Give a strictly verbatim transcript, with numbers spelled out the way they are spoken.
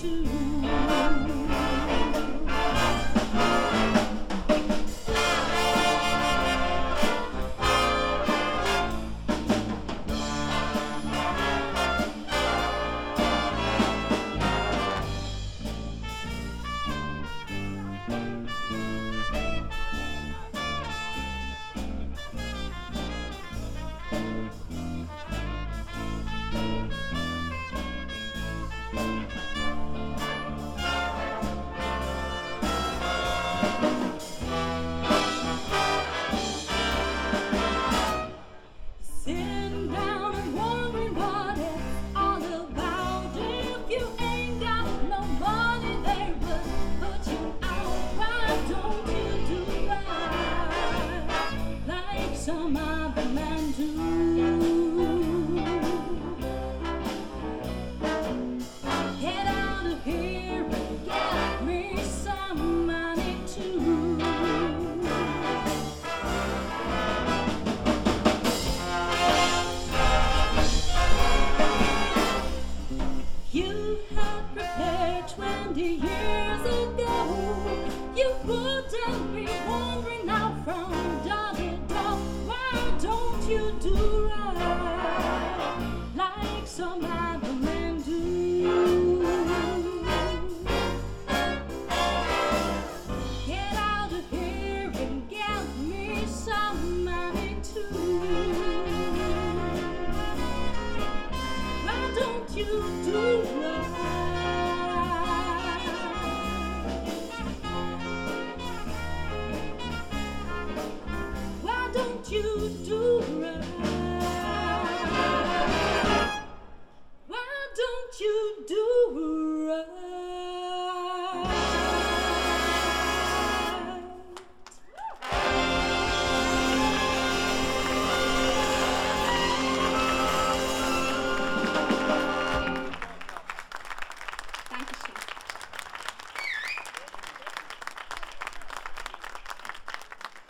too. Sitting down and wondering what it's all about. If you ain't got no money, they will put you out. Why don't you do right like some other men do? Get out of here and get me some money too. You had prepared twenty years